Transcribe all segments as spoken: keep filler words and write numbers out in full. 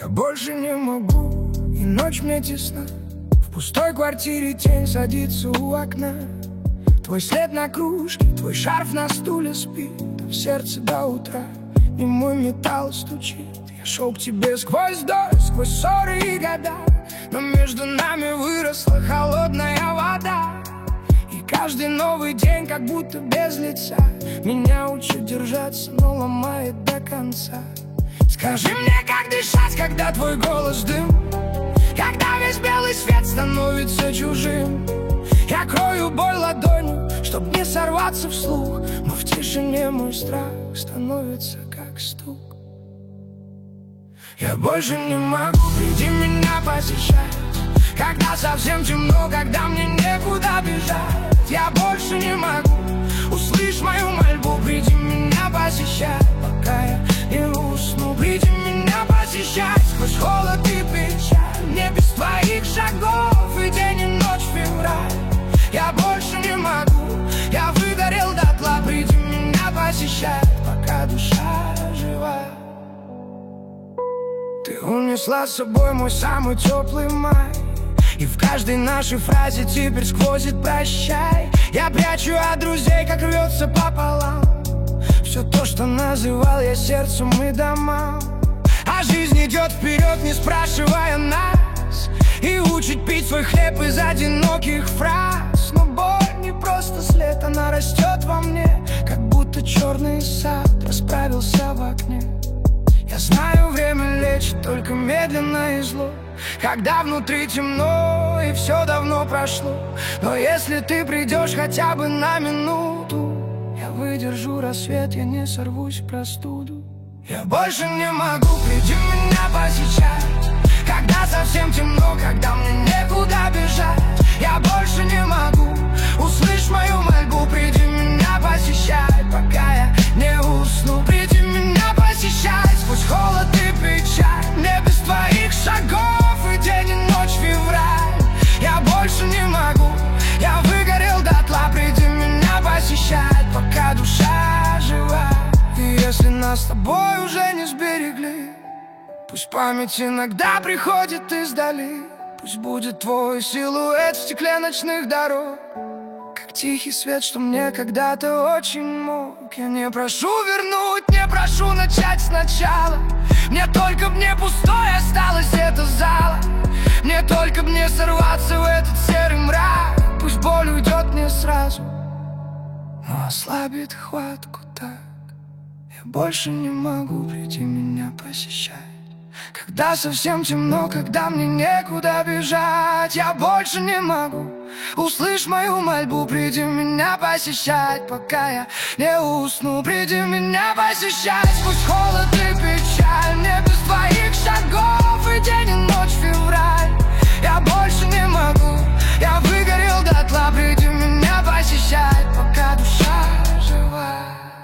больше не могу, и ночь мне тесна. В пустой квартире тень садится у окна. Твой след на кружке, твой шарф на стуле спит, а в сердце до утра немой металл стучит. Я шел к тебе сквозь дождь, сквозь ссоры и года, но между нами выросла холодная вода. И каждый новый день как будто без лица меня учит держаться, но ломает до конца. Скажи мне, как дышать, когда твой голос дым, когда весь белый свет становится чужим. Я крою боль ладонью, чтоб не сорваться вслух, но в тишине мой страх становится как стук. Я больше не могу, приди меня посещать, когда совсем темно, когда мне некуда бежать. Я больше не могу, услышь мою мольбу, приди меня посещать, пока я не усну. Приди меня посещать сквозь холод и печаль, мне без твоих шагов и день и ночь февраль. Я больше не могу, я выгорел дотла, приди меня посещать, пока душа жива. Ты унесла с собой мой самый теплый май, и в каждой нашей фразе теперь сквозит прощай. Я прячу от друзей, как рвется пополам все то, что называл я сердцем и домам. А жизнь идет вперед, не спрашивая нас, и учит пить свой хлеб из одиноких фраз. Но боль не просто след, она растет во мне, как будто черный сад расправился в окне. Я знаю, время лечит только медленно и зло, когда внутри темно и все давно прошло. Но если ты придешь хотя бы на минуту, я выдержу рассвет, я не сорвусь в простуду. Я больше не могу, приди меня посещать, когда совсем темно, когда мне некуда бежать. Я больше не могу, услышь мою мольбу, приди меня посещать, пока я не усну. Приди меня посещать сквозь холод и печаль, мне без твоих шагов и день и ночь февраль. Я больше не могу, я выгорел дотла, приди меня посещать, пока душа жива. И если нас с тобой уже не сберегли, пусть память иногда приходит издали. Пусть будет твой силуэт в стекле ночных дорог, как тихий свет, что мне когда-то очень мог. Я не прошу вернуть, не прошу начать сначала, мне только б не пустой осталось это зала. Мне только б не сорваться в этот серый мрак. Пусть боль уйдет не сразу, но ослабит хватку так. Я больше не могу, приди меня посещать, когда совсем темно, когда мне некуда бежать. Я больше не могу, услышь мою мольбу, приди меня посещать, пока я не усну. Приди меня посещать сквозь холод и печаль, мне без твоих шагов и день и ночь февраль. Я больше не могу, я выгорел дотла, приди меня посещать, пока душа жива.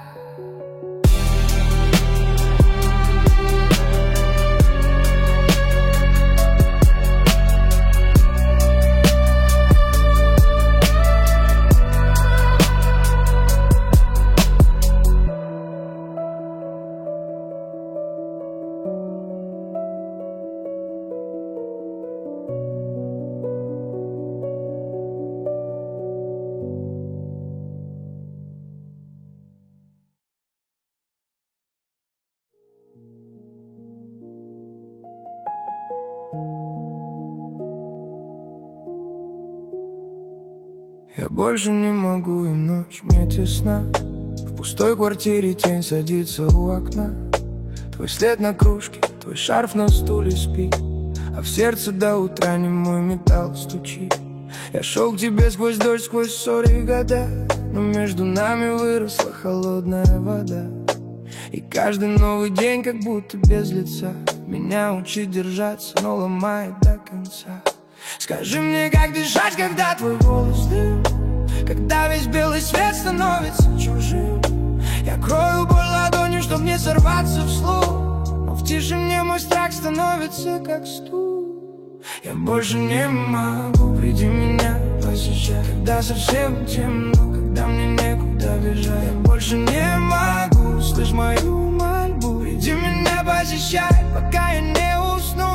Я больше не могу, и ночь мне тесна. В пустой квартире тень садится у окна. Твой след на кружке, твой шарф на стуле спит, а в сердце до утра немой металл стучит. Я шел к тебе сквозь дождь, сквозь ссоры и года, но между нами выросла холодная вода. И каждый новый день как будто без лица меня учит держаться, но ломает до конца. Скажи мне, как дышать, когда твой голос дым, когда весь белый свет становится чужим. Я крою боль ладонью, чтоб не сорваться вслух, но в тишине мой страх становится как стук. Я больше не могу, приди меня посещать, когда совсем темно, когда мне некуда бежать. Я больше не могу, слышь мою мольбу, приди меня посещать, пока я не усну.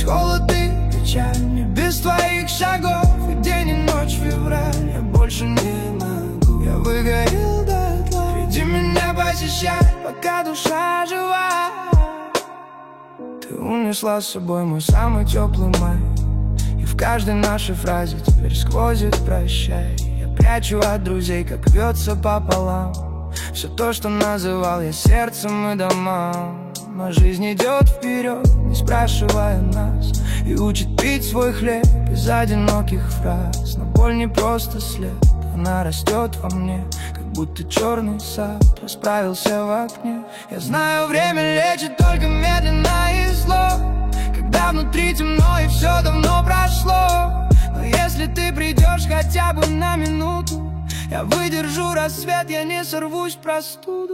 сквозь холод и печаль. Мне без твоих шагов и день и ночь февраль. Я больше не могу, я выгорел дотла. Приди меня посещать, пока душа жива. Ты унесла с собой мой самый теплый май, и в каждой нашей фразе теперь сквозит прощай. Я прячу от друзей, как рвется пополам все то, что называл я сердцем и домам. Но жизнь идет вперед, не спрашивая нас, и учит пить свой хлеб из одиноких фраз. Но боль не просто след, она растет во мне, как будто черный сад расправился в окне. Я знаю, время лечит только медленно и зло, когда внутри темно и все давно прошло. Но если ты придешь хотя бы на минуту, я выдержу рассвет, я не сорвусь в простуду.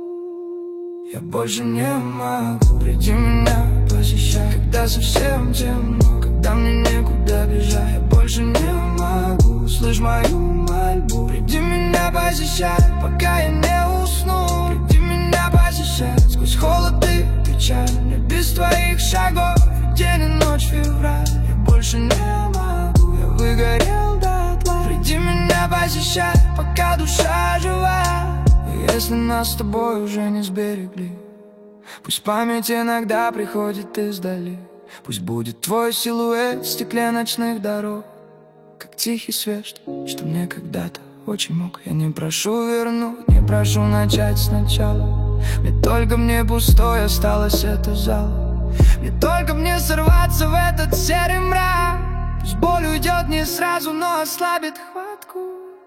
Я больше не могу, приди меня посещай, когда совсем темно, когда мне некуда бежать. Я больше не могу, слышь мою мольбу. Приди меня посещай, пока я не усну. Приди меня посещай, сквозь холод и печаль. Мне без твоих шагов день и ночь февраль. Я больше не могу, я выгорел дотла. Приди меня посещай, пока душа жива. Если нас с тобой уже не сберегли, пусть память иногда приходит издали. Пусть будет твой силуэт в стекле ночных дорог, как тихий свет, что мне когда-то очень мог. Я не прошу вернуть, не прошу начать сначала. Мне только мне пустой осталось это зал. Мне только мне сорваться в этот серый мрак. Пусть боль уйдет не сразу, но ослабит хватку.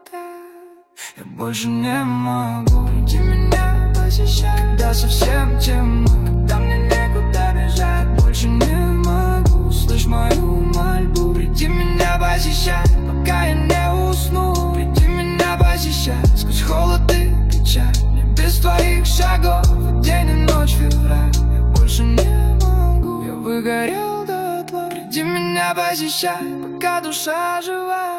Я больше не могу, приди меня посещай, когда совсем темно, когда мне некуда бежать. Больше не могу, слышь мою мольбу. Приди меня посещай, пока я не усну. Приди меня посещай, сквозь холод и печаль. Мне без твоих шагов день и ночь февраль. Я больше не могу, я выгорел дотла. Приди меня посещай, пока душа жива.